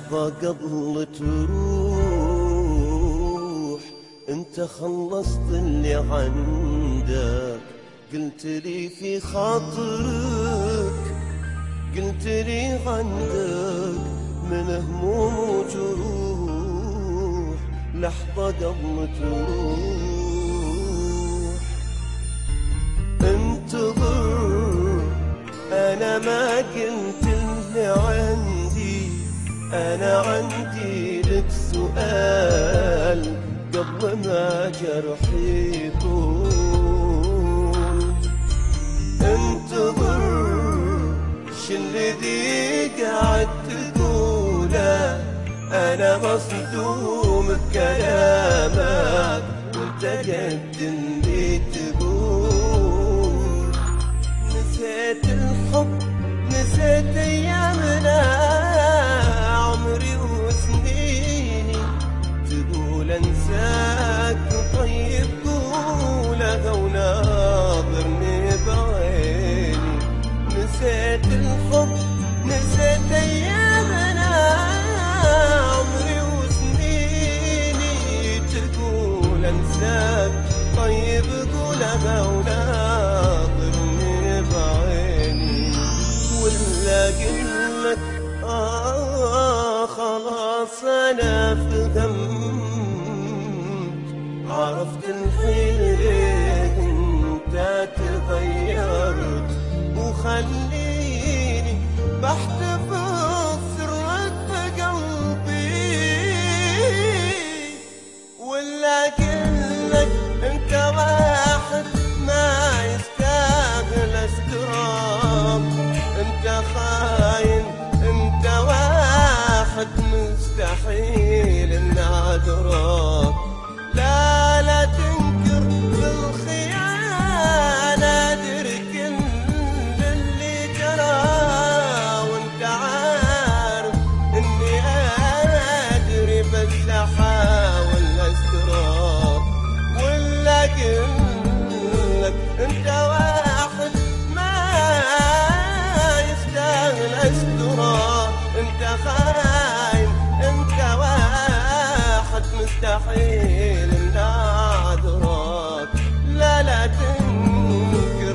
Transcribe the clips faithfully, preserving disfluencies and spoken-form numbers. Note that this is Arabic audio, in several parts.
لحظة قبل تروح انت خلصت اللي عندك، قلت لي في خاطرك، قلت لي عندك من هموم وجروح لحظة قبل تروح. انتظر انا ما قلت اللي عندي، انا عندي لك سؤال قبل ما جرحي يطول. انتظر شالذي قاعد تقوله، انا مصدوم بكلامك وانت قد اللي تقول. نسيت الحب نسيت ايامنا عمري وسنيني، تقول انساك طيب قولها وناظرني بعيني. نسيت الحب نسيت ايامنا عمري وسنيني، تقول انساك طيب قولها وناظرني بعيني. ولا قلك آه خلاص أنا فهمت، عرفت الحين أنت تغيرت، وخليني بحتفظ سرك بقلبي. ولا قلك أنت واحد ما يستاهل استراب، انت خاين انت واحد مستحيل ان ادراك. لا لا تنكر بالخيانة، ادرك اللي جرى وانت عارف اني ادري بس احاول استراك. ولا قلك انت واحد انت خاين انت واحد مستحيل ان ادراك. لا لا تنكر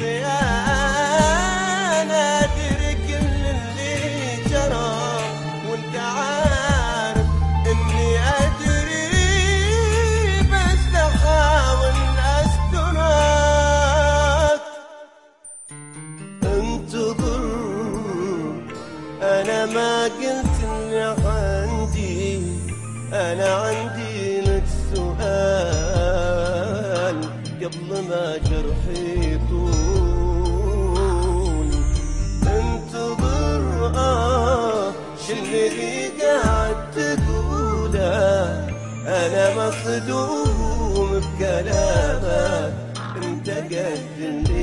بالخيانة، ادري كل اللي جرى وانت عارف اني ادري بس احاول استراك. انتظر أنا ما قلت اللي عندي، أنا عندي لك سؤال قبل ما جرحي يطول. انتظر آه شالذي قاعد تقوله، أنا مصدوم بكلامك انت قد اللي